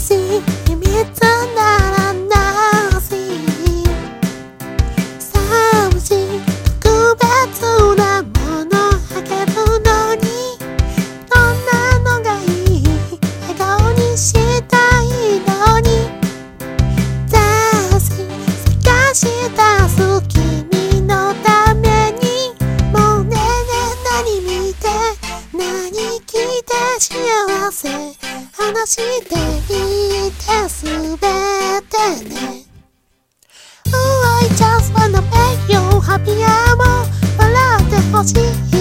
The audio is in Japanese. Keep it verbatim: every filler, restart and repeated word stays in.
しい秘密ならなし寂しい特別なものあげるのにどんなのがいい笑顔にしたいのに探し探し出す君のためにもうねえねえ何見て何聞いて幸せ話していてすべてね Oh I just wanna make you happy も笑ってほしい